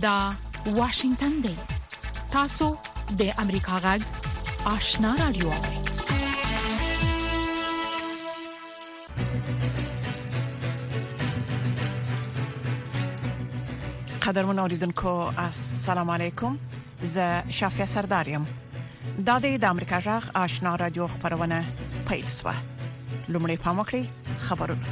دا واشنگتن دی. تاسو د امریکا غږ آشنا رادیو. قدرمن اوریدونکو السلام علیکم. زه شافیا سردارم. د امریکا غږ آشنا رادیو خبرونه پیل شوه. لومړی پام وکړئ خبرونه.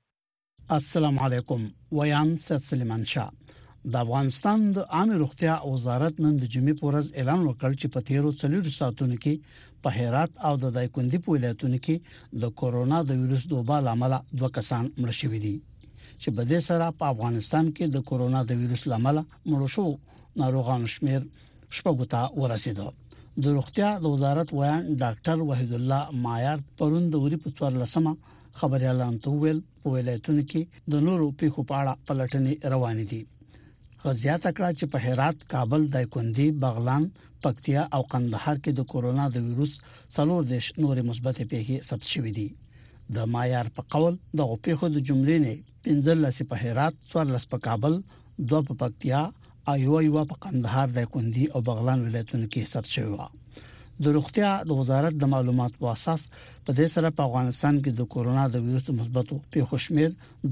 السلام علیکم. ویان سید سلیمان شاه. د افغانستان د عامه روغتیا وزارت نن د جمعې په ورځ اعلان وکړ چې په تیرو 40 ساعتونو کې په هرات او د دایکندي په ولایتونو کې د کورونا د وایرس د وبا لامل 2 کسان مړ شوي دي چې په دې سره په افغانستان کې د کورونا د وایرس لامل مړ شو ناروغانو شمیر شپږ ته ورسېده. د روغتیا د وزارت ویان ډاکټر وحید الله مایار پرون د وری په 14مه خبريالان ته ویل په ولایتونو کې د نورو پیښو په اړه پلټنې روانې دي. غزيات کړه چې په هرات، کابل، دایکندي، بغلان، پکتیا او قندهار کې د کورونا د وایرس 40 نورې مثبت پیښې ثبت شوې دي. د مایار په قول د پیښو د جملې نه 15 په هرات، 14 په کابل، 2 په پکتیا او یو په قندهار، دایکندي او بغلان ولایتونو کې ثبت شوی و. د روغتیا د وزارت د معلوماتو په اساس په دې سره په افغانستان کې د کورونا د وایرس مثبتو پیښو شمیر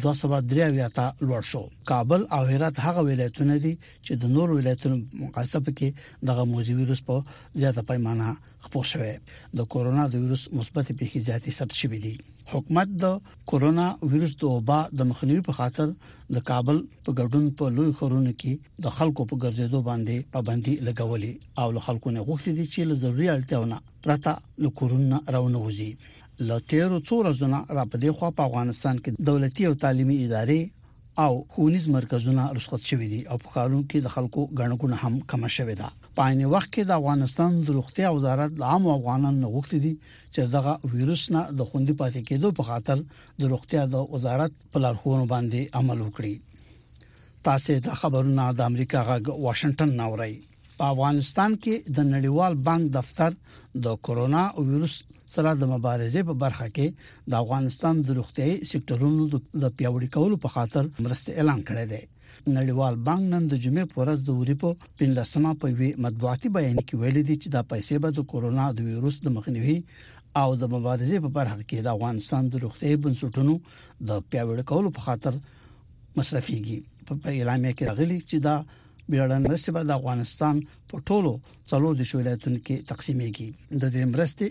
203 ته لوړ شو. کابل او هرات هغه ولایتونه دي چې د نور ولایتونو مقایسه کې دغه موضوع وایرس په زیاته پیمانه خپور شوی. د کورونا د وایرس مثبت پیښې زیاتې ثبت شوې دي. حکومت د کورونا وایرس د وبا د مخنیوي په خاطر د کابل په ګډون په لوی خورونو کې د خلکو په ګرځېدو باندې پابندي لګولې او له خلکو نه غوښتي دي چې له ضروري اړتیاونه پرته له کورونا راونوځي. له تیرو څو ورځې را په دې خوا په افغانستان کې دولتي او تعلیمي ادارې او ښوونیز مرکزونه رخصت شوي دي او په کارونو کې د خلکو غنډونه هم کم شوې ده. په عین وخت کې د افغانستان د روغتیا وزارت عام افغانانو غوښتي دي چې دغه وایرس نه د خوندې پاتې کېدو په خاطر د روغتیا د وزارت په لارښوونو باندې عمل وکړي. تاسو د خبرونو د امریکا غږ واشنگټن ناوړی. په افغانستان کې د نړیوال بانک دفتر د کورونا وایرس سره د مبارزې په برخه کې د افغانستان د روغتيایي سکتورونو د پیاوړي کولو په خاطر مرسته اعلان کړی دی. نړیوال بانک نن د جمعې په ورځ د وریپو 15مه په وی مطبوعاتي بیان کې ویل دي چې دا پیسې به د کورونا د وایرس د مخنیوي او د مبارزې په برخه کې د افغانستان د روغتيایي بنسټونو د پیاوړي کولو په خاطر مصرفيږي. په اعلان کې راغلي چې دا بیړنۍ مرستې به د افغانستان په ټولو 40 ولایتونو کې تقسیمېږي. د دې مرستې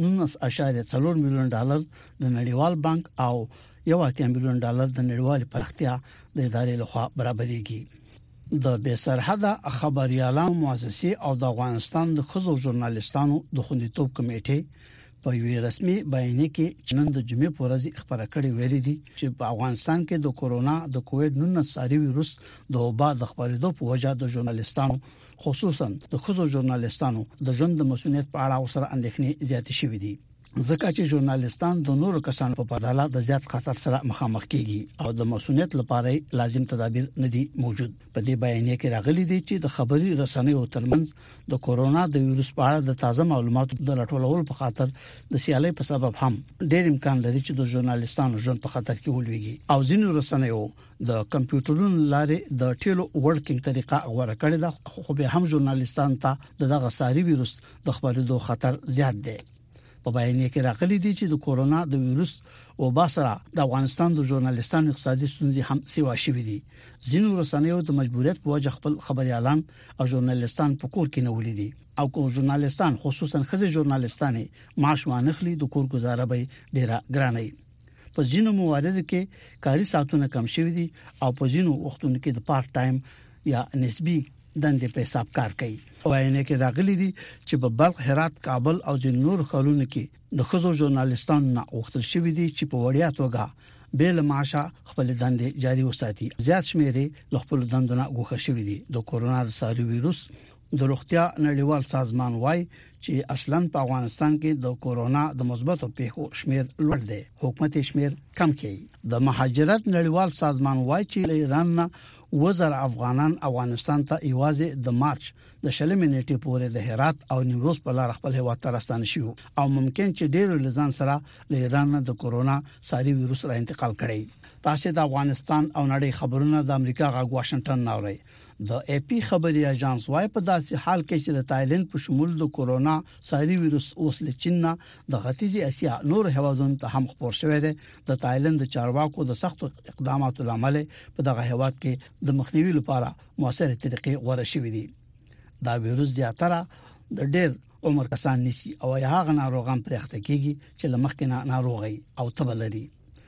19.4 میلیون ډالر د نړیوال بانک او 1.8 میلیون ډالر د نړیوال پراختیا د ادارې لخوا برابرېږي. د بې سرحده خبريالانو مؤسسې او د افغانستان د خزو ژورنالستانو د خوندیتوب کمیټې په یوه رسمي بیان کې نن د جمعې په ورځ خبره کړې ویلي دي چې په افغانستان کې د کورونا د کووډ-19 ساري وایرس د وبا د خپرېدو په وجه د ژورنالستانو خصوصا د خزو ژورنالستانو د ژوند د مسؤلیت په اړه اوسره اندېښنې زیاتې شوې دي. ځکه چې ژورنالستان د نورو کسانو په پرتله د زیات خطر سره مخامخ کیږي او د مسؤلیت لپاره لازم تدابیر نه دي موجود. په دې بیان کې راغلي دي چې د خبري رسنیو ترمنځ د کورونا د وایرس په اړه د تازه معلوماتو د راټولولو په خاطر د سیالۍ په سبب هم ډېر امکان لري چې د ژورنالستانو ژوند په خطر کې ولويږي او ځینو رسنیو د کمپیوټرونو لارې د ټیلو ورکینګ طریقه غوړه کړې ده، خو به هم ژورنالستان ته دغه ساري وایرس د خبرېدو خطر زیات دی. په بیان کې راغلي دي چې د کورونا د وایرس او باسره د افغانستان د ژورنالستانو اقتصادي ستونزې هم سیوا شوې دي. ځینو رسنیو د مجبوریت په وجه خپل خبريالان او ژورنالستان په کور کې نه ولیدي او کو ژورنالستان خصوصا خزي ژورنالستان معاش وانخلي د کور گزاره به ډیره ګرانه. په ځینو مواردو کې کاري ساعتونه کم شوي دي او په ځینو وختونو کې د پارت ټایم یا نسبی دندې په حساب کار کوي. وایي کې راغلي دي چې په بلخ، هرات، کابل او ځینو نور ښارونو کې د خزو ژورنالستانو نه وختل شوي دي چې په وړیا توګه بیل معاشه خپل دندې جاري وساتي. زیات شمیرې له خپل دندونو غوښه شوي دي. د کورونا ساري وایرس د روغتیا نړیوال سازمان وايي چې اصلاً په افغانستان کې د کورونا د مثبتو پیښو شمیر لوړ دی. حکومت شمیر کم کړي. د مهاجرت نړیوال سازمان وايي چې ایران نه 1000 افغانان افغانستان ته ایوازي د مارچ د شلمې نیټې پورې د هرات او نیمروز په لار خپل هیواد ته راستانه شو او ممکن چې ډېر لزان سره له ایران نه د کورونا ساري وایرس را انتقال کړي. تاسو د افغانستان او نړۍ خبرونه د امریکا غږ واشنگټن ناوړي. د اي پی خبري اژانس وايي په داسې حال کې چې د تایلند په شمول د کورونا ساري وایروس اوس له چین د ختیځي اسیا نور هیوادونو ته هم خپور شوی دی د تایلند چارواکو د سخت اقداماتو لامل په دغه هیواد کې د مخنیوي لپاره موثره طریقې غوړه شوې دي دا وایروس زیاتره د ډېر عمر کسان نشي او هغه ناروغان پرېخته کیږي چې لمخکې ناروغي او تبلري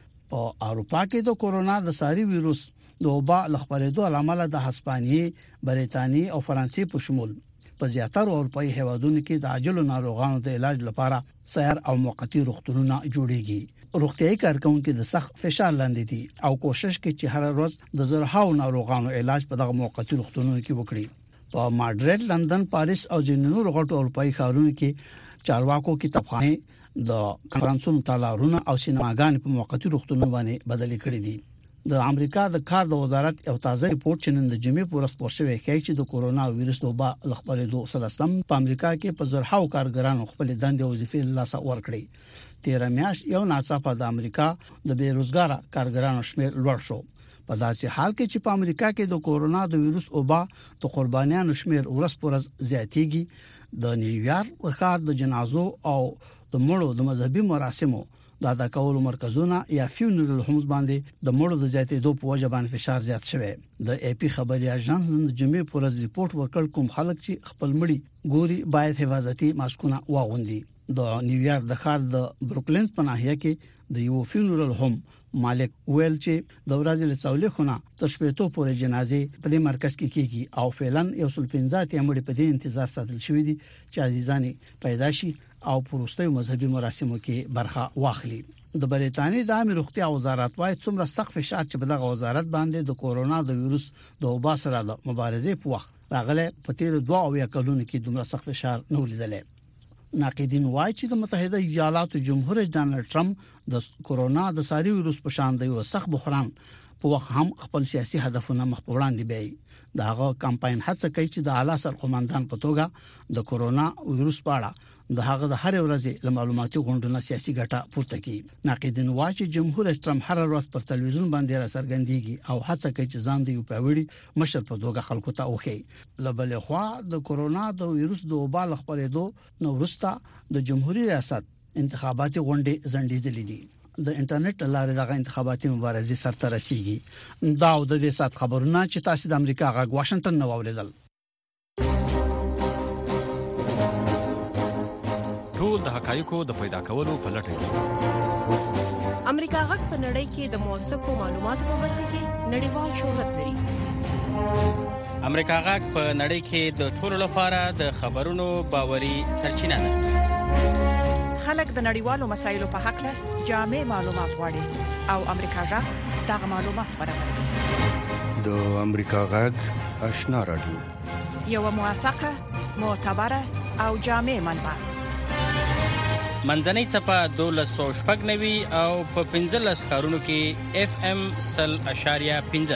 په اروپا کې د کورونا د ساري وایروس د وبا لخبرېدو عامل د هسپانیې، بریتانیې او فرانسې په شمول په زیاتره اروپאי هیوادونو کې د عاجل ناروغانو د علاج لپاره سیر او موقتی روغتونونه جوړیږي روغتيایي کارکونکو د سخت فشار لاندې دي او کوشش کوي چې هر ورځ د زرهاو ناروغانو علاج په دغه موقتی روغتونونو کې وکړي په ماډريد، لندن، پاریس او ځینو غټو اروپאי ښارونو کې چارواکو کې تفاهم د کانفرنسونو تالارونه او سینماګان په موقتی روغتونونو باندې بدل کړي دي د امریکا د کار د وزارت یو تازه ریپورت چې نن د جمعې په ورځ خپور شوی ښیي چې د کورونا وایروس د وبا خبرېدو سره سم په امریکا کې په زرهاو کارګرانو خپل دندې او وظیفې له لاسه ورکړي 13 میاشت یو ناڅاپه د امریکا د بیروزګار کارګرانو شمیر لوړ شو په داسې حال کې چې په امریکا کې د کورونا د وایروس وبا د قربانیانو شمیر ورځ پر ورځ زیاتېږي د نیویارک ښار د جنازو او د مړو د مذهبي مراسمو د ادا کولو مرکزونه یا فیونرل هومز باندې د مړو د زیاتېدو په وجه باندې فشار زیات شوی د اي پی خبري اژانس د جمعې پر ورځ ریپورت ورکړ کوم خلک چې خپل مړي ګوري باید حفاظتي ماسکونه واغوندي د نیویارک د ښار د بروکلین په ناحیه کې د یو فیونرل هوم مالک ویل چې د ورځې له څولې خونه تر شپېتو پورې جنازې په دې مرکز کې کیږي او فعلا 115 مړي په دې انتظار ساتل شوی دي چې عزیزانی پیدا شي او پروستي مذهبي مراسمو کې برخه واخلي د بریتانیا د عامه روغتیا وزارت وايي څومره سخت فشار چې په دغه وزارت باندې د کورونا د وایروس د وبا سره د مبارزې په وخت راغله په تیر 2 کلونو کې دومره سخت فشار نه ولیدل ناقدین وايي چې د متحده ایالاتو جمهور رئیس ډانلډ ټرمپ د کورونا د ساري وایروس په شان د یو سخت بحران په وخت هم خپل سیاسي هدفونه مخ په وړاندې بیاي دغه کمپاین هڅه کوي چې د اعلی سرقومندان په توګه د کورونا وایروس په اړه د هغه د هر ورځې له معلوماتي غونډو سیاسي ګټه پورته کړي ناقدین وايي چې جمهور رئیس ټرمپ هر ورځ پر تلویزیون باندې را څرګندېږي او هڅه کوي چې ځان د یو پیوړي مشر په توګه خلکو ته وښيي لبل خو د کورونا د وایروس د وبا خبرېدو نو وروسته د جمهوریت ریاست انتخاباتي غونډې ځنډېدلې دي د انټرنیټ لارې دغه انتخاباتي مبارزې سره رسیدي دا د دې سات خبرونه چې تاسو د امریکا غږ واشنگټن نو اوریدل ټول د حقایقو د پیدا کولو په لټه کې امریکا غږ په نړۍ کې د موثقو معلوماتو په برخه کې نړیوال شهرت لري امریکا غږ په نړۍ کې د ټولو لپاره د خبرونو باوري سرچینه ده خلک د نړیوالو مسایلو په حق له جامع معلومات غواړي او امریکا غږ دغه معلومات برابروي د امریکا غږ آشنا رادیو یو موثقه معتبره او جامع منبع منځنۍ چپه 1290 او په 15 ښارونو کې اف ام 0.5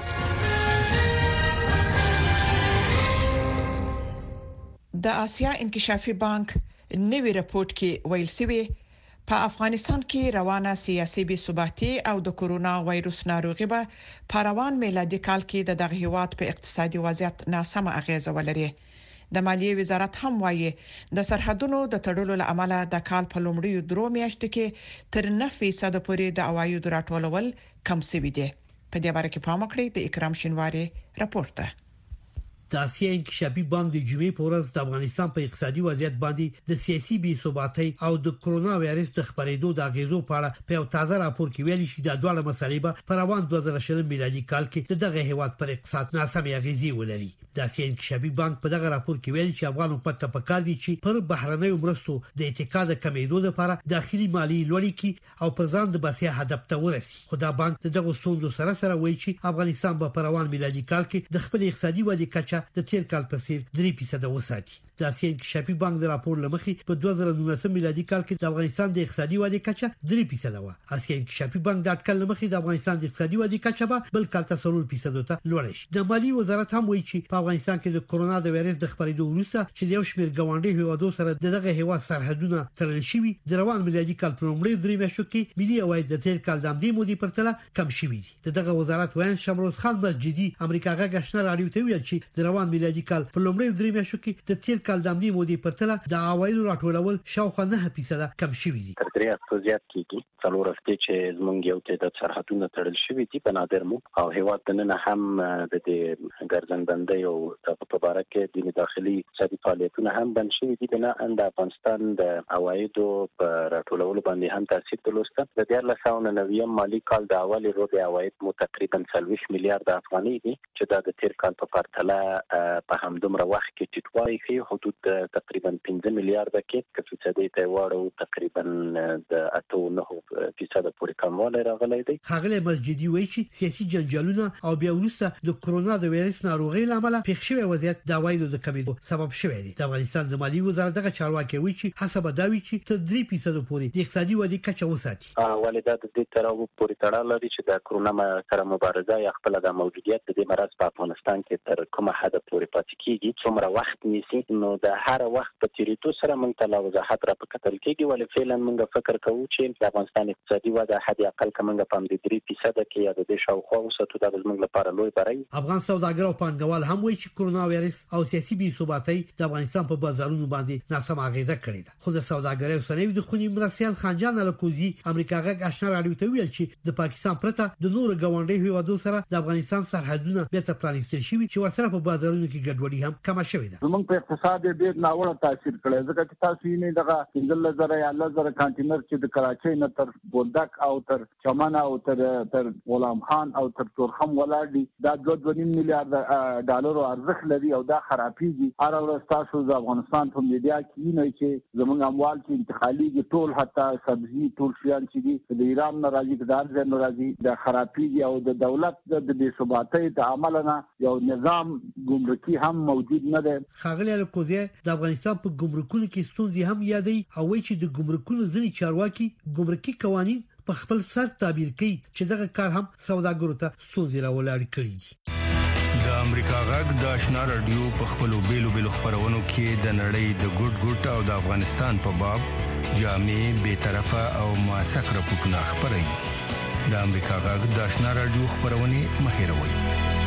د آسیا انکشافي بانک نوی رپورت کې ویل شوی په افغانستان کې روانه سیاسي بې ثباتي او د کورونا وایروس ناروغي به په روان میلادي کال کې د هیواد په اقتصادي وضعیت ناسمه اغیزه ولري د مالیې وزارت هم وایي د سرحدونو د تړلو لامل د کال په لومړیو 3 میاشتو کې تر 9% پورې د عوایدو راټولول کم شوي دي په دې اړه کې پام وکړئ د اکرام شینواری راپور ده د آسیا انکشافي بانک د جمعې په ورځ د افغانستان په اقتصادي وضعیت باندې د سیاسي بې ثباتۍ او د کورونا وایرس د خبرېدو د اغیزو په اړه په یو تازه راپور کې ویلي چې د دوه مسلې په روان 2020 میلادي کال کې دغه هیواد پر اقتصاد ناسمې اغیزې ولري د آسیا انکشافي بانک په دغه راپور کې ویلي چې افغان حکومت ته پکار دي چې پر بهرنیو مرستو د اتکا د کمیدو لپاره داخلي مالی لوړې کړي او پر ځان د بسیا هدف ته ورسي خو دا بانک دغه ستونزو سره وایي چې افغانستان په روان میلادي کال کې د خپل اقتصادي ودې کچه د تیر کال په څیر 3% وساتي د اسیا انکشافي بانک د راپور لمخې په 2019 میلادي کال کې د افغانستان د اقتصادي ودې کچه 3% و. اسیا انکشافي بانک د اټکل لمخې د افغانستان د اقتصادي ودې کچه به بل کال ته 3% ته لوړ شي. د مالی وزارت هم وایي چې په افغانستان کې د کورونا د وایرس د خپرېدو وروسته چې یو شمېر ګاونډي هیوادو سره دغه هیواد سرحدونه تړل شوي د روان میلادي کال په لومړۍ درې میاشتو کې ملي عواید د تیر کال د همدې مودې پرتله کم شوي دي. دغه وزارت وایي شمروز خان مسجدي امریکا غږ آشنا رادیو ته ویل چې د روان میلادي کال په لومړۍ درې میاشتو کې د تیر کال د همدې مودې پرتله د عواید راټولول شاوخوا 9% کم شوي دي. تر 3% زیات کیږي. څلور هفته چې زمونږ یو تعداد سرحدونه تړل شوي دي په نادر مو او هیواد د نن هم د دې ګرځندندۍ او په اړه کې د داخلي اقتصادي فعالیتونه هم بند شوي دي. نه د افغانستان د عوایدو په راټولولو باندې هم تاثیر درلوده. د 2019 مالی کال د اولي ربع عواید مو تقریبا 40 میلیارډ افغاني دي چې دا د تیر کال په پرتله په همدومره وخت کې ټیټوالی کې حدود تقریبا 15 میلیارډ کې فیصدي ته وړو تقریبا د 8.9% پورې کموالی راغلی دی. خاغلی مسجدي وایي چې سیاسي جنجالونه او بیا وروسته د کورونا د وایرس ناروغۍ لامل پیښ شوی وضعیت د عوایدو د کمیدو سبب شوی دی. د افغانستان د مالی وزارت دغه چارواکي وایي چې حسب داوی چې تر 3% پورې د اقتصادي ودې کچه وساتي. ولې د دې تراو پورې تړاو لري چې د کورونا سره مبارزه یا خپل د موجودیت د مرض په افغانستان کې تر کومه حد پورې پاتې کیږي. څومره وخت نیسي نو د هر وخت په تیریدو سره موږ ته لا وضاحت را پکتل کیږي. ولې فعلا موږ فکر کوو چې د افغانستان اقتصادي وده حد اقل کومه په 3% کې یا د شاوخوا وساتو د موږ لپاره لوی بری. افغان سوداګر او پانګوال هم وایي چې کورونا وایرس او سیاسي بې ثباتۍ د افغانستان په بازارونو باندې ناسم اغیزه کړې ده. خو د سوداګرۍ او صنایعو د خونی مرسیال خانجان الکوزي امریکا غږ آشنا رادیو ته ویل چې د پاکستان پرته د نور غونډې هیوادو سره د افغانستان سرحدونه بیرته پرانیستل شوي چې ورسره په بازارونو کې ګډوډي هم کم شوې ده. زموږ په اقتصاد ډېر ناوړه تاثیر کړی ځکه چې تاسو یې نه دغه 15,000 یا 10,000 کانټینر چې د کراچۍ نه تر بولدک او تر چمن او تر غلام خان او تر تورخم ولاړ دي دا 2.5 میلیارډ ډالر ارزښت لري او دا خرابېږي. هر ورځ تاسو د افغانستان په میډیا کې نه چې زموږ اموال چې انتقالي ټول حتی سبزي ټول شیان چې دي د ایران نه راځي د ارزه نه راځي د خرابېږي او د دولت د بې ثباتۍ د عمل نه یو نظام ګمرکي هم موجود نه دی. خاغلی الکوزي د افغانستان په ګمرکونو کې ستونزې هم یادوي او وایي چې د ګمرکونو ځینې چارواکي ګمرکي قوانين په خپل سر تعبیر کوي چې دغه کار هم سوداګرو ته ستونزې راولاري کړي دي. د امریکا غږ د آشنا رادیو په خپلو بیلو خبرونو کې د نړۍ د ګډ او د افغانستان په باب جامع به طرفه او موثق راپورټونه خبري. د امریکا غږ د آشنا رادیو خبرونه مهیروي.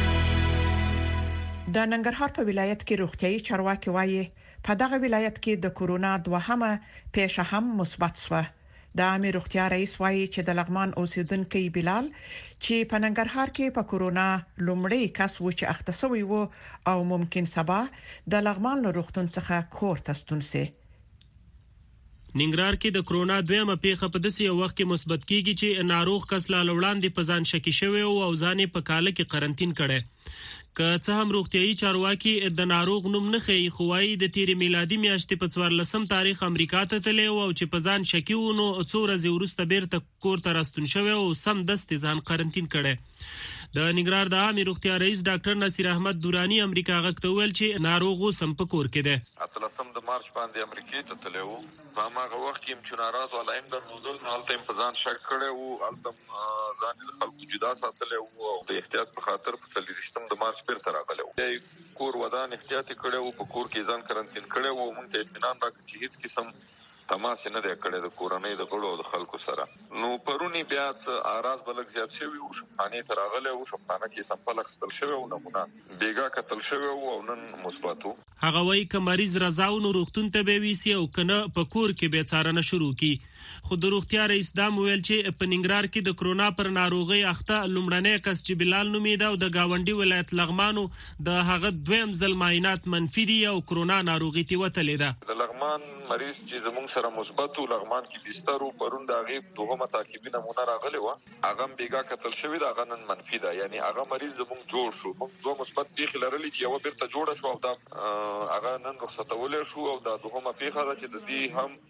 د ننګرهار په ولایت کې روغتيایي چارواکي وایي په دغه ولایت کې د کورونا دوهمه پیښه هم مثبت شوه. د امیر روغتیا رئیس وایي چې د لغمان اوسیدونکو بلال چې په ننګرهار کې په کورونا لومړی کس و چې اخته شوی و او ممکن سبا د لغمان له روغتون څخه کور ته ستون شي. ننګرهار کې د کورونا دویمه پیښه په داسې یو وخت کې مثبت کیږي چې ناروغ کس لا وړاندې په ځان شکی شوی او ځان په کاله کې قرنټین کړي. که څه هم روغتيایي چارواکي د ناروغ نوم نه خي خوای د تیر میلادي میاشتې په 14 تاریخ امریکا ته تللی او چې په ځان شکی ونه او څو ورځې وروسته بیرته کور ته راستون شوی او سم دست ځان قرنټین کړي. د ننګرهار د عامه روغتیا رئیس ډاکټر نصیر احمد دورانی امریکا غږ ته ویل چې ناروغ سم په کور کې ده. اتلسم د مارچ باندې امریکا ته تللی و په هغه وخت کې چې ناراض ولایم د نوزل حالت په ځان شک کړي او البته ځان د خلکو جدا ساتلی او د احتیاط په خاطر په 30 د مارچ بیرته راغلی و. کور ودان احتیاط کړي او په کور کې ځان قرنټین کړي او موږ ته اطمینان راکړي چې هیڅ قسم تماس نه دی کړی د کورنۍ د غړو او د خلکو سره. نو پرونی بیا اراز بلک زیات شوی او شفخانه تراغله او شفخانه کې سمپل خستل شوی او نمونه بیګا کتل شوی او نن مثبتو. هغه وایي که مریض رضاو نو روغتون ته به ویسي او کنه په کور کې به څارنه شروع کی. خو د روغتیا رئیس دا ویل چې په ننګرهار کې د کرونا پر ناروغي اخته لومړنۍ کس چې بلال نومیده او د گاونډي ولایت لغمانو د هغه دویم ځل معاینات منفي دي او کرونا ناروغي تی وتلې ده. د لغمان مریض چې زموږ سره مثبت لغمان کې بسترو پرون د غیب دوه تعقیبي نمونه راغلی و هغه بیګا کتل شوی دا غنن منفي ده یعنی هغه مریض زموږ جوړ شو موږ دوه مثبت پیښې لرلې چې یو بیرته جوړه شو او دا هغه نن رخصتول شو او دا دوه پیښه ده چې د دې هم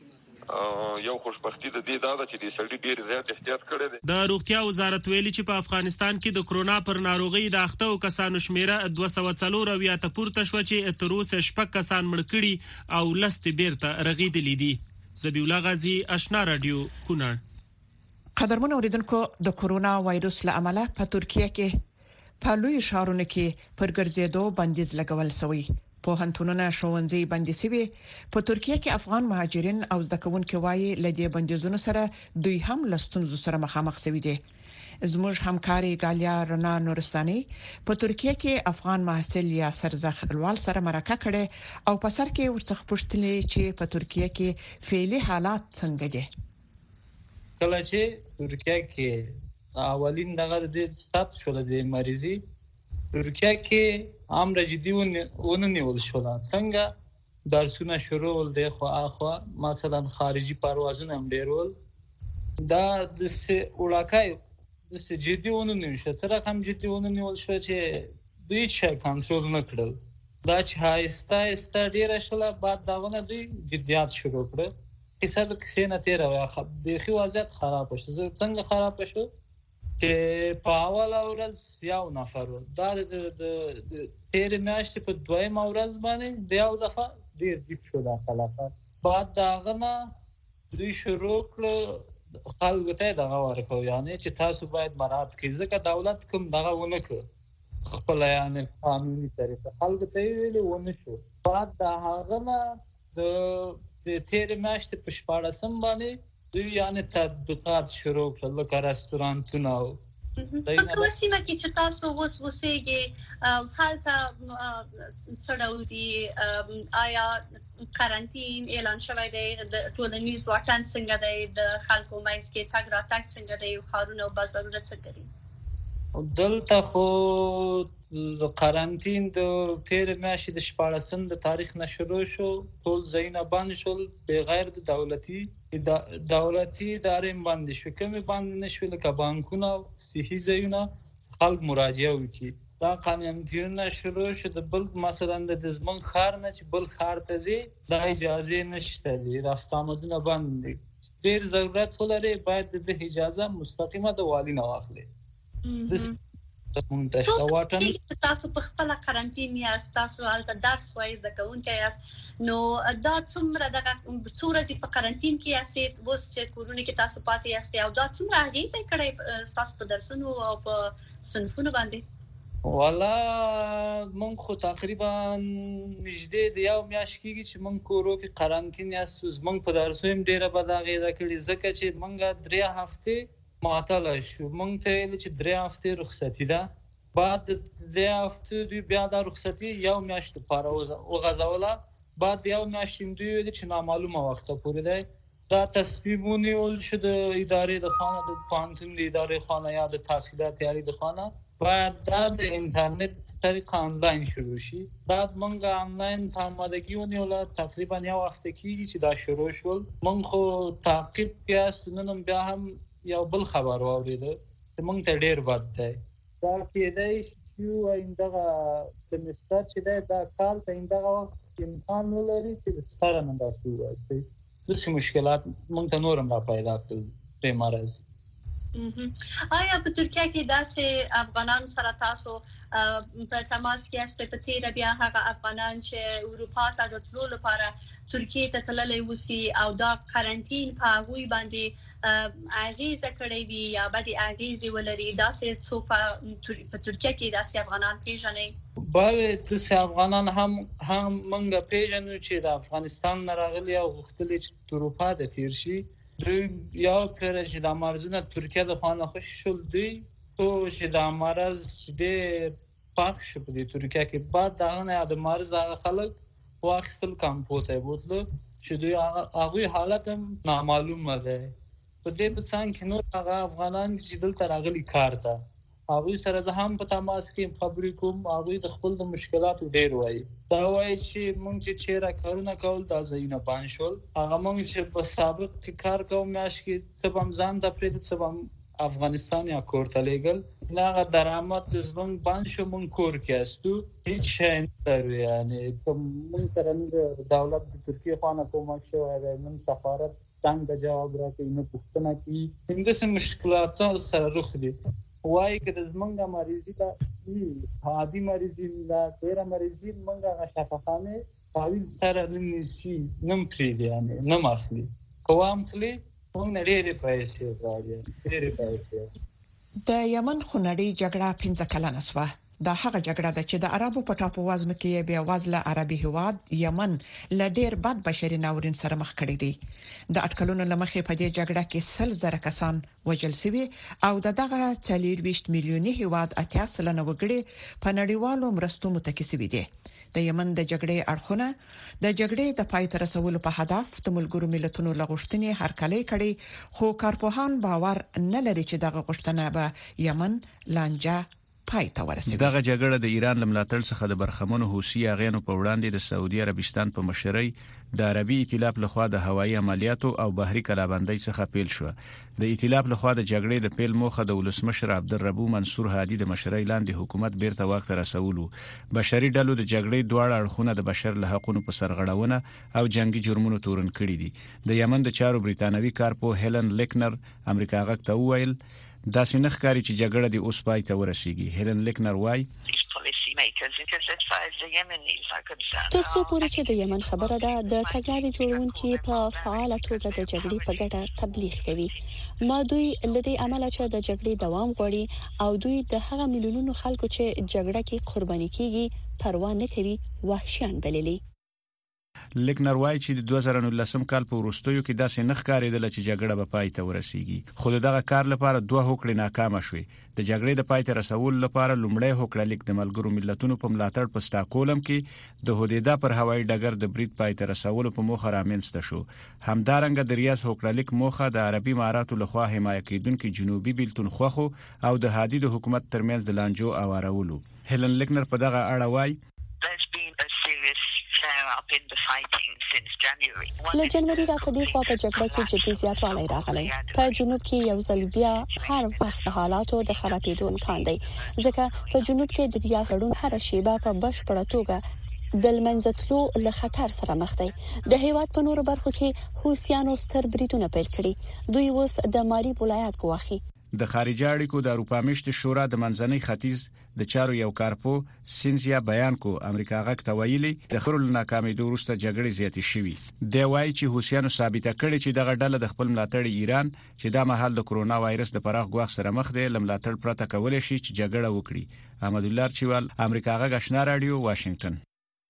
یو خوشبختی د دې دا چې د سړي ډیر زیات احتیاط کړی دی. د روغتیا وزارت ویلي چې په افغانستان کې د کرونا پر ناروغي د اخته او کسانو شمیره 240 ته پورته شو چې تر اوسه 6 کسان مړ کړي او لست بیرته رغیدلې دي. زبیح الله غازی، آشنا رادیو، کونړ. قدرمن اوریدونکو، د کورونا وایروس له امله په ترکیه کې په لوی ښارونو کې پر ګرځېدو بندیز لګول شوی. په هنتونونه شوونځي بندي شوی. په ترکیه کې افغان مهاجرین او زده کوونکي وایي لدې بندیزونو سره دوی هم لستونزو سره مخامخ شوي دي. زموږ همکاري غالیا رنا نورستاني په ترکیه کې افغان محصل یاسر زخرلوال سره مرکه کړي او په سر کې ورڅخه پوښتنه چې په ترکیه کې فعلی حالات څنګه دي. کله چې ترکیه کې اولین دغه د ثبت شول د مریضي ترکیه کې امر جدي ونیول شو. څنګه درسونه شروع ول دي خو اخوا مثلا خارجي پروازونه هم ډیرول دا د وړاکای د جدي ونیول شو. سره هم جدي ونیول شو چې دوی چې کنټرول نه کړل. دا چې هایسته ډیره شوله بعد داونه دوی جديات شروع کړل. کیسه د کیسې نه تیر او د خو وضعیت خراب شو. څنګه خراب شو چې په اوله ورځ یو نفر دا د تیر میاشتې په دویمه ورځ باندې د یو دفعه ډیر ډیپ شو دا خلافات. بعد داغه نه دوی شروع کړ خلکو ته دغه ورکو یعنی چې تاسو باید مراعات کړئ ځکه دولت کوم دغه ونه کړ خپل یعنی قانوني طریقه خلکو ته ویل ونه شو. بعد داغه نه د تیر میاشتې په 14 باندې دوی یعنی تطبیقات شروع کړل لکه رستورانتونه او کومه سیمه کې چې تاسو وسوسېږي حالت سړاو دي آیا کارانتین اعلان شوی دی د ټولنیز واټن څنګه دی د خلکو مینس کې تګ راتګ څنګه دی خارونه او بازارونه څنګه دي. دلته خو د کارانتین د تیر میاشتې د 14 د تاریخ نه شروع شو. ټول ځایونه بند شول بغیر د دولتي ادارې باندې شو. کومې باندې نشو لکه بانکونه صحي ځایونه خلک مراجعه وکړي. دا قانونونه شروع شو د بل مثلا د زمون خار نه چې بل خار ته ځي دا اجازه نشته دي. راستامدونه بند دي. ډیر ضرورت ولري باید د اجازه مستقیمه د والی نه واخلي. تاسو په خپل قرنټین یاست تاسو هلته درس وایي د کوونکی یاست نو دا څومره دغه څورځي په قرنټین کې یاست اوس چې کورونه کې تاسو پاتې یاست او دا څومره اغیزه کړی تاسو په درسونو او په صنفونو باندې. والا مونږ خو تقریبا نږدې د یو میاشت کېږي چې مونږ کورو کې قرنټین یاست. مونږ په درسو هم ډیره بد اغیزه کړې ځکه چې مونږ 3 هفته معطل شو. مونږ ته ویل چې 3 هفته رخصتي ده. بعد د 3 هفته دوی بیا د رخصتي یو میاشت لپاره وغځوله. بعد یو میاشت دوی ویل چې نامعلومه وخت پورې ده. دا تصمیم ونیول شو د ادارې د خانه د پانتون د ادارې خانه یا د تحصیلات یاري د خانه باید دا د انټرنیټ طریقه آنلاین شروع شي. دا مونږ آنلاین آمادګي ونیوله تقریبا یو هفته کېږي چې دا شروع شول. مونږ خو تعقیب پیاست نن بیا هم یو بل خبر واوریده چې مونږ ته ډیر بد دی. دا کېدای شي ایندغه سمستر چې دا کال ته ایندغه وخت امکان ولري چې سره نه داسې وایي. داسې مشکلات مونږ ته نورم را پیدا کړل په مرز. آیا په ترکیه کې داسې افغانان سره تاسو په تماس کې یاست په تیر بیا هغه افغانان چې اروپا ته د تللو لپاره ترکیه ته تللی وسی او دا قرنټین په هغوی باندې اغیزه کړې وي یا بدی اغیزه ولري داسې څو په ترکیه کې داسې افغانان پیژنې؟ بله داسې افغانان هم موږ پیژنو چې د افغانستان نه راغلي او غوښتلي چې اروپا ته تیر شي. دوی یو کړه چې د مرزونه ترکیه د خانه خوش شول. دوی تو چې د مرز ډېر پاک شو په ترکیه کې. بعد دغه د مرز هغه خلک واخیستل کمپو ته بوتلو چې دوی هغوی حالت هم نامعلومه ده. په دې په څنګ کې نور هغه افغانان چې دلته راغلي کار ته هغوی سره زه هم په تماس کې خبرې کوم. هغوی د خپل د مشکلاتو ډېر وایي. دا وایي چې مونږ چې چیرې کارونه کول دا ځایونه بند شول. هغه مونږ چې په سابق کې کار کوم میاشت کې څه به هم ځان ته پرېږدي څه به هم افغانستان یا کور ته لېږل. هغه درآمد زموږ بند شو. مونږ کور کې استو هیڅ شی نه لرو. یعنې مونږ سره نه دولت د ترکیې خوا نه کومک شوی دی. مونږ سفارت څنګه جواب راکړي نه پوښتنه کوي همداسې مشکلات سره رخ دي وایي که د زمونږه مریضي دا عادي مریضي دا ډېره مریضي مونږه شفاخانه قابل سره ننسي نم پریدي یعنی نم اخلي قوام خلی مونږ ډېرې پیسې غواړي ډېرې پیسې د یمن خونړۍ جګړه 15 کلنه شوه دا هغه جګړه ده چې د عربو په ټاپو وزم کې بیا وزله عربي هواد یمن ل ډېر بد بشري ناورین سره مخ کړی دی د اټکلونو لمخې په دې جګړه کې 100,000 کسان وژل شوي او دغه 40 میلیوني هواد 80% وګړي په نړیوالو مرستو متکی شوي دي د یمن د جګړې اړخونه د جګړې د پای ته رسولو په هدف د ملګرو ملتونو لغښتنې هرکلی کړي خو کارپوهان باور نه لري چې دغه غښتنه به یمن لانجه دغه جګړه د ایران لملاتړ څخه د برخمنو حوثي اغیانو په وړاندې د سعودي عربستان په مشرۍ د عربي ائتلاف لخوا د هوایي عملیاتو او بحري کلابندۍ څخه پیل شو د ائتلاف لخوا د جګړې د پیل موخه د ولسمشر عبدالربو منصور هادي د مشرۍ لاندې حکومت بیرته واک ته رسولو بشري ډلو د جګړې دواړه اړخونه د بشر له حقوقو په سرغړونه او جنگي جرمونو تورن کړي دي د یمن د چارو بریتانوي کارپو هیلن لیکنر امریکا غږ ته وویل دا سینخ کاری چې جګړه دی اوس پای ته ورسیږي هیلن لیکنر وای ترڅو پورې چې د یمن خبره ده د تګلارې جوړونکو په فعاله توګه د جګړې په ګټه تبلیغ کوي ما دوی لدی عمله چې د جګړې دوام غواړي او دوی د هغه میلیونونو خلکو چې جګړه کې قرباني کیږي پروا نه کوي وحشیان بللي لیکنر وای چې د 2019 کال په وروستیو کې داسې نخ کاریدل چې جګړه به پای ته ورسیږي خو دغه کار لپاره دوه هوکړې ناکام شوې د جګړې د پای ته رسول لپاره لومړی هوکړه لیک د ملګرو ملتونو په ملاتړ په سټاکهولم کې د هودیدا پر هوایي ډګر د برید پای ته رسول په موخه رامنځته شو همدارنګه د ریاض هوکړه لیک موخه د عربي اماراتو لخوا حمایه کیدونکو جنوبي بیلتون خوخو او د هادي د حکومت ترمنځ د لانجو اوارولو هیلن لیکنر په دغه اړه وای له جنوري را په دې خوا په جګړه کې جدي زیاتوالی راغلی په جنوب کې یو ځل بیا هر وخت د حالاتو د خرابېدو امکان دی ځکه په جنوب کې د ریاستونو هر شیبه په بشپړه توګه د لمنځتلو له خطر سره مخ دی د هیواد په نورو برخو کې حوثیانو ستر بریدونه پیل کړي دوی اوس د ماریب ولایت ګواخي د خارجه اړیکو د اروپا میشت شورا د منځنۍ ختیځ د چارو یو کارپو سینزیا بیان کو امریکا غږ ته ویلي د خرول ناکامېدو وروسته جګړې زیاتې شوې دی وایي چې حوثیانو ثابته کړي چې دغه ډله د خپل ملاتړ ایران چې دا مهال د کرونا وایرس د پراخ ګواښ سره مخ دی لملاتړ پرته کولای شي چې جګړه وکړي احمد الله چوال امریکا غږ آشنا رادیو واشنگټن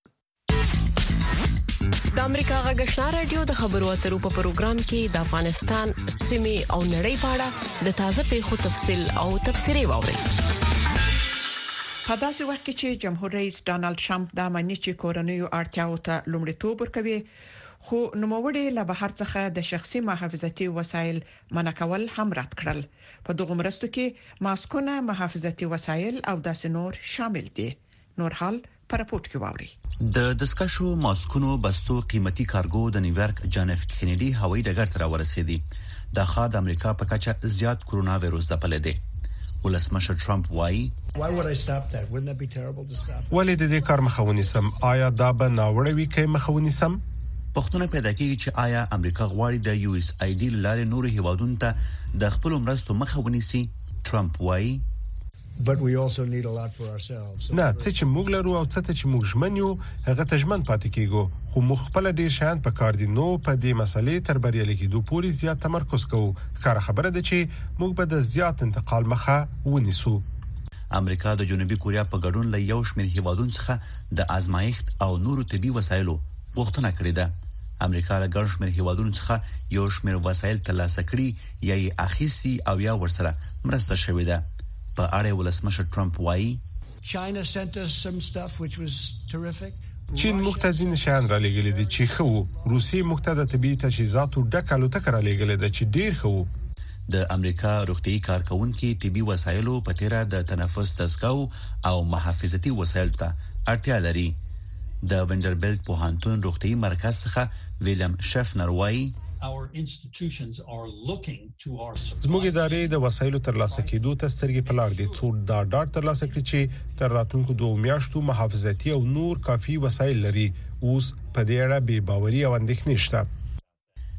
د امریکا غږ آشنا رادیو د خبرو اترو په پروګرام کې د افغانستان سیمه او نړۍ په اړه د تازه پیښو تفصیل او تبصرې واوري په داسې وخت کې چې جمهور رئیس ډانلډ ټرمپ د امنیتي چې کورونیو اړتیاو ته لومړیتوب ورکوي خو نوموړي له بهر څخه د شخصي محافظتي وسایل منع کول هم رد کړل په دغه مرستو کې ماسکونه محافظتي وسایل او داسې نور شامل دي نور حال پر راپورټ کې واوري د دسکشو ماسکونو بستو قیمتي کارګو د نیویارک جان اف کینیډي هوایي ډګر ته ورسېدي د خاد امریکا په کچه زیات کرونا وایروس ځپل دي ولسمشر ټرمپ وایي ولې د دې کار مخاوني سم آیا دا به ناوړوي کې مخاوني سم پښتون پیدا کیږي چې آیا امریکا غواړي د یو اس ای ډی لارې نور هیوادونو ته د خپل مرستو مخاوني سي ټرمپ وایي but we also need a lot for ourselves نه چې موږ لرو او چې موږ ژمنیو هغه تجمن پاتې کیږو خو موږ خپل ډیر شان په کار دي نو په دې مسلې تر بریالي کېدو پورې زیات تمرکز کوو کار خبره ده چې موږ به د زیات انتقال مخه ونیسو امریکا د جنوبي کوریا په ګډون له یو شمېر هیوادونو څخه د آزمایښت او نورو طبي وسایلو غوښتنه کړې ده امریکا له ګڼ شمېر هیوادونو څخه یو شمېر وسایل ترلاسه کړي یا یې اخیستي او یا ورسره مرسته شوې ده په اړه ولسمشر ټرمپ وایي China sent us some stuff which was terrific چین مختزین شان را لګلې دي چې خو روسي مختده طبي تجهیزاتو ډکالو تک را لګلې ده چې ډیر خو د امریکا روغتي کارکونکو طبي وسایلو په تیرا د تنفس دستګاو او محافظتي وسایلو ته اړتیا لري د وینډربلټ پوهنتون روغتي مرکز څخه ویلم شفنر وایي our institutions are looking to our زموږ ادارې د وسایلو ترلاسه کېدو ته سترګې په لار دي څو دا ډاټ ترلاسه کړي چې تر راتلونکو 2 میاشتو محافظتي او نور کافي وسایل لري اوس په دې اړه بې باوري او اندېښنې شته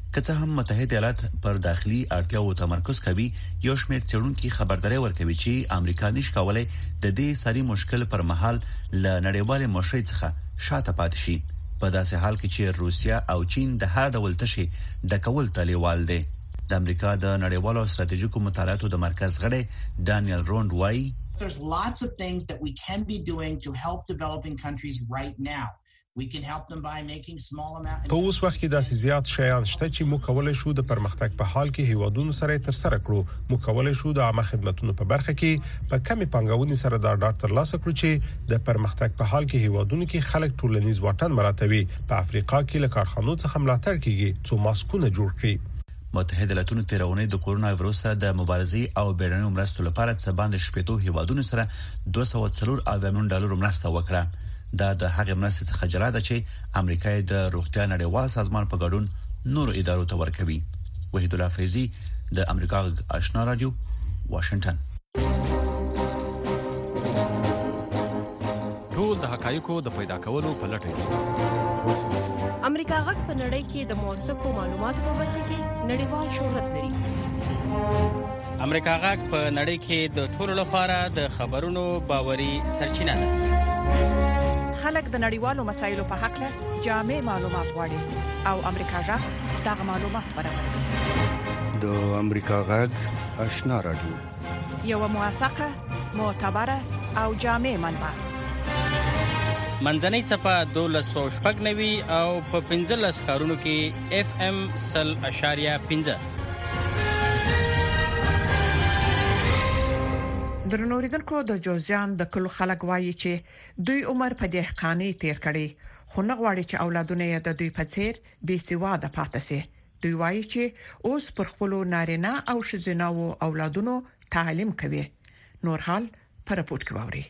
که څه هم متحده ایالات پر داخلي اړتیاو تمرکز کوي یو شمېر څېړونکو خبرداري ورکوي چې امریکا نش کولای د دې ساري مشکل پر مهال ل نړیوال مشرۍ څخه شاته پاتې شي په داسې حال کې چې روسیا او چین د هر ډول تشي د کول تلیوال دي د امریکا د نړیوالو ستراتیژیکو مطالعاتو د مرکز غړی ډانیل روند وایي There's lots of things that we can be doing to help developing countries right now. We can help them by making small amount. په اوس وخت کې داسې زیات شیان شته چې موږ کولای شو د پرمختګ په حال کې هیوادونو سره تر سره کړو. موږ کولای شو د عامه خدماتو په برخه کې په کمی پنګاونې سره دا ډاکټر لاسه کړو چې د پرمختګ په حال کې هیوادونو کې خلک ټولنیز واټن مراتبي په افریقا کې له کارخانو څخه ملاتړ کیږي څو ماسکونه جوړ کړي. متحده ایالاتونو تیرونې د کورونا وایرس د مبارزې او بیړنیو مرستو لپاره څه باندې شپږ هیوادونو سره $204 میلیون مرسته وکړه. دا د هغه مرستې څخه جلا ده چې امریکا د روغتیا نړیوال سازمان په ګډون نور ادارو ته ورکوي. وحید الله فیضی د امریکا آشنا رادیو واشنگټن. ټول د حقایقو د پیدا کولو په لټه کې امریکا غږ په نړۍ کې د موثقو معلوماتو په برخه کې نړیوال شهرت لري. امریکا غږ په نړۍ کې د ټولو لپاره د خبرونو باوري سرچینه ده. خلک د نړیوالو مسایلو په حق له جامع معلومات غواړي او امریکا غږ دغه معلومات برابروي. د امریکا غږ آشنا رادیو یو موثقه معتبره او جامع منبع. منځنۍ چپه 1290 او په 15 کارونو کې FM 100.5. درنوریدونکو د جوزجان د کلو خلک وایي چې دوی عمر په دهقانۍ تیر کړي خو نه غواړي چې اولادونه یې د دوی په څیر بې سواده پاتې شي. دوی وایي چې اوس پر خپل نارینه او ښځینه اولادونو تعلیم کوي. نور حال پر راپورټ کې ووري.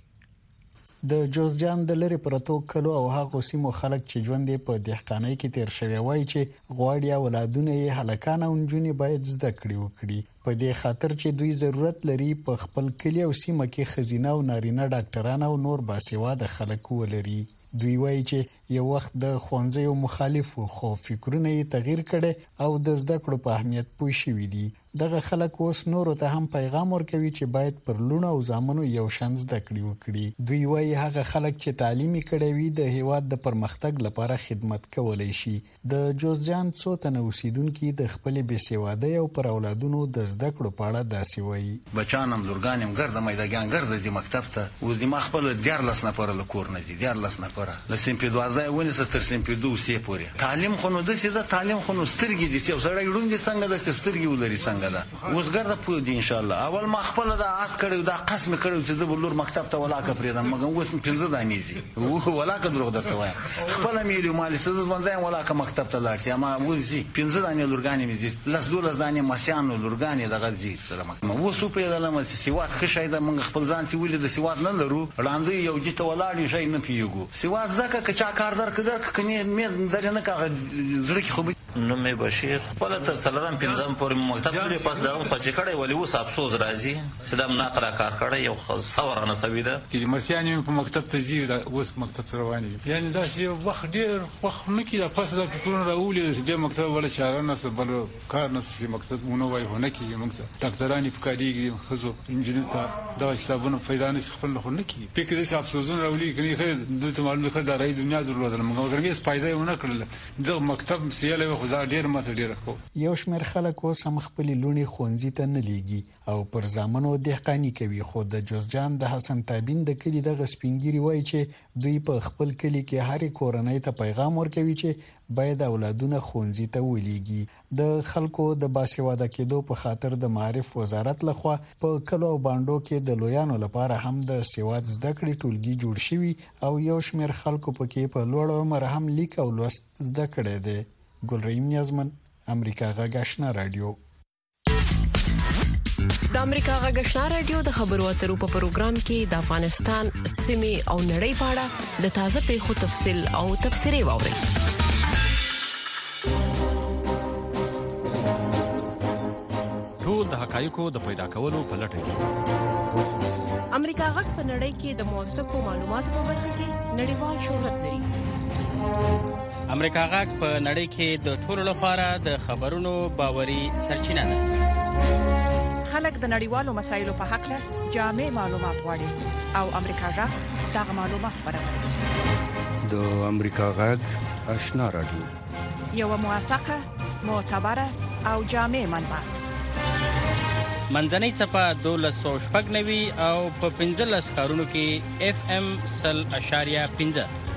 د جوزجان د لری پرتو کلو او هغه سیمو خلک چې ژوند په دهقانۍ کې تیر شوی وایي چې غواړي اولادونه یې هلکان او نجونې باید زده کړي وکړي په دې خاطر چې دوی ضرورت لري په خپل کلی او سیمه کې خزینه او نارینه ډاکټران او نور باسواده خلک ولري. دوی وایي چې یو وخت د خوانځي او مخالفو خو فکرونه یې تغییر کړي او د زده کړو په اهمیت پوه شوي دي. دغه خلک اوس نورو ته هم پیغام ورکوي چې باید پر لونو او زامنو یو شان زده کړي وکړي. دوی وایي هغه خلک چې تعلیمي کړي وي د هیواد د پرمختګ لپاره خدمت کولای شي. د جوزجان څو تنه اوسیدونکو د خپل بېسوادۍ او پر اولادونو د زده کړو په اړه داسې وایي. بچانم لورګانم ګرځم میداګان ګرځي مکتب ته او زما خپل 14 نفر له کور نه دي 14 نفر له سیمپی 12 ونی ستر سیمپی 2 سي پورې تعلیم خو نو د سیده تعلیم خو نو سترګې دي چې سړی ړوند څنګه د سترګې ولري څنګه ده اوس ګرځه پوه دي ان شاء الله. اول ما خپل د اس کړو دا قسم کړو چې د بلور مکتب ته ولاکه پرېدم مګم اوس 15 دانیزي او ولاکه دروغ درته وایم خپل میلیو مال سز ځوندای ولاکه مکتب ته لاړ ما وځي 15 دانې لورګانې مې دي لس 12 دانې مسیان لورګانې دغه زی سره ما اوس په دلته مې سیوات خشای د موږ خپل ځان تی ولې د سیوات نه لرو وړاندې یو جته ولاړ شي نه پیګو سیوات زکه که چا کاردار کړه کني مې درنه کاغه زړه کې خو نو مې بشیر خپل تر څلورم پنځم پورې مکتب لري پس دا پسې کړی ولی اوس افسوس راځي چې دا ناقره کار کړی یو څور نه سویده چې مرسیانې په مکتب ته ځي اوس مکتب رواني یعنی دا چې وخت ډیر وخت نه کیږي پس دا فکرونه راولي چې د مکتب ولا چاره نه بل کار نه چې مکتب مونږ وای هونه کیږي مکتب ډاکټرانی په کاریږي خزو انجینر ته دا حسابونه پیدا نه خپل نه کیږي فکر دې افسوسونه راولي کني خیر د معلومه خدای راي دنیا درلودل موږ ورګې فائدې ونه کړل د مکتب سیاله خدا ډیر ماته ډیر خو یو شمېر خلک اوس هم خپل لونی خونځي ته نه لیږي او پر ځامنو دهقاني کوي. خو د جوزجان د حسن تابین د کلی د غسپینګيري وایي چې دوی په خپل کلی کې هر کورنۍ ته پیغام ورکوي چې باید اولادونه خونځي ته ولېږي. د خلکو د باسواده کېدو په خاطر د معرف وزارت لخوا په کلو او باندو کې د لویانو لپاره هم د سواد زده کړې ټولګي جوړ شوي او یو شمېر خلکو پکې په لوړ عمر هم لیک او لوست زده کړی دی. ګلریم نیازمن امریکا غږ آشنا رادیو. د امریکا غږ آشنا رادیو د خبرو اترو په پروګرام کې د افغانستان سیمه او نړۍ په اړه د تازه پیښو تفصیل او تبصرې واورئ. ټول د حقایقو د پیدا کولو په لټه کې امریکا غږ په نړۍ کې د موثقو معلوماتو په برخه کې نړیوال شهرت لري. امریکا غږ په نړۍ کې د ټولو لپاره د خبرونو باوري سرچینه ده. خلک د نړیوالو مسایلو په حق له جامع معلومات غواړي او امریکا غږ دغه معلومات برابروي. د امریکا غږ آشنا رادیو یو موثقه، معتبره او جامع منبع. منځنۍ چپه 1290 او په 15 کارونو کې FM 0.5